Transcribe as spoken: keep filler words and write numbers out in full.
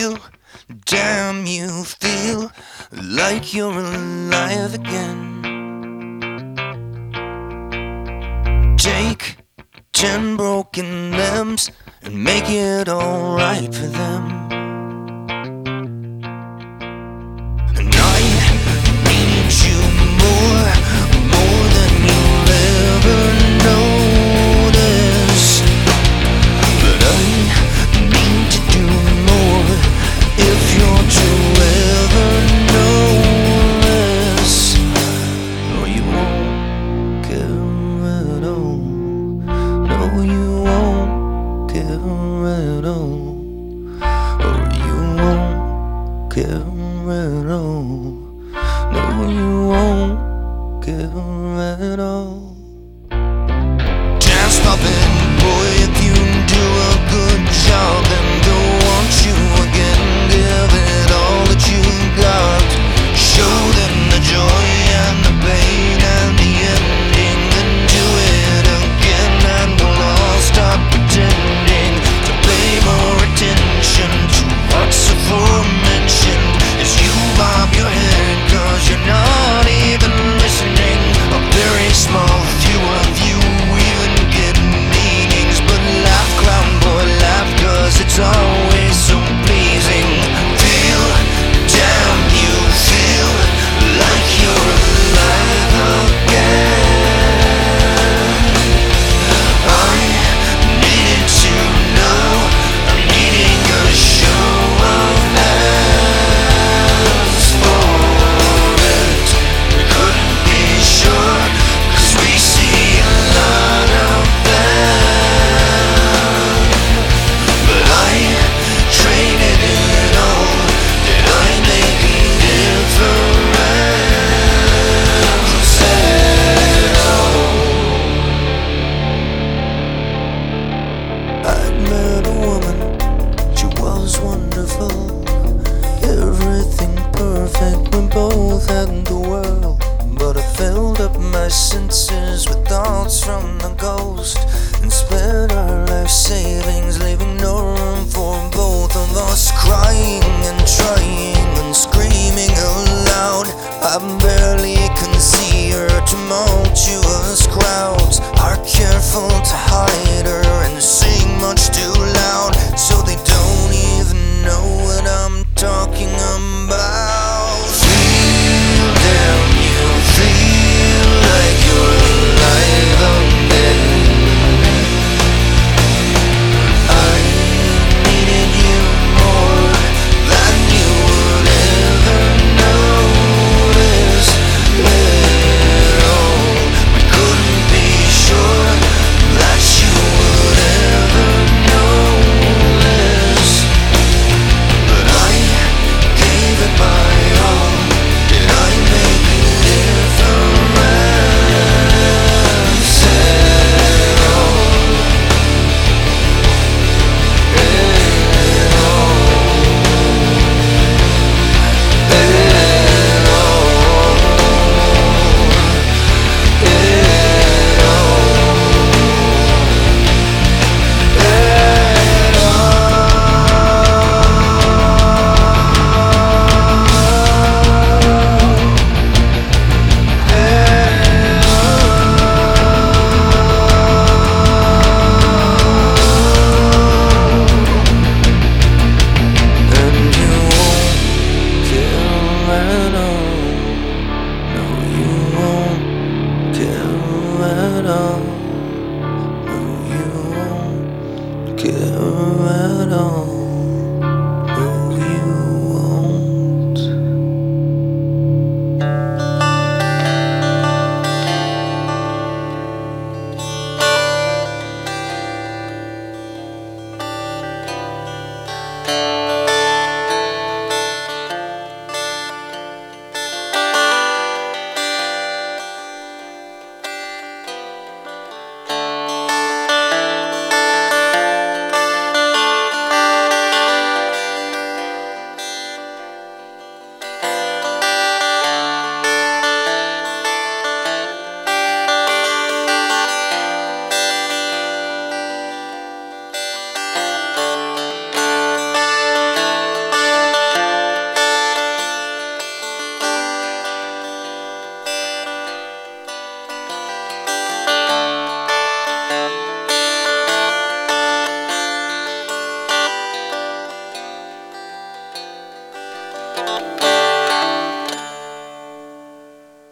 feel, damn, you feel like you're alive again. Take ten broken limbs and make it alright for them. And I need you more, more than you'll ever notice. But I need to do more if you're to ever notice. Or you won't care at all. No, you won't care at all. Or you won't care at all. No, you won't care at all. Can't stop it, boy, if you do a good job, then don't want you again. Give it all that you got. Show them the joy and the pain and the ending, then do it again, and we'll all stop pretending to pay more attention to what's aforementioned. As you bob your head, cause you're not even listening. A very small few of you even get meanings. But laugh, clown boy, laugh, cause it's always so pleasing. Feel, damn, you feel like you're alive again. I needed to know, I'm needing a show of hands for it. We couldn't be sure, cause we see a lot of them. But I traded it all. Did I make a difference at all? I'd met a woman, she was wonderful. Everything perfect, we both had the world. But I filled up my senses with thoughts from the ghost and spent our life savings, leaving no room for both of us.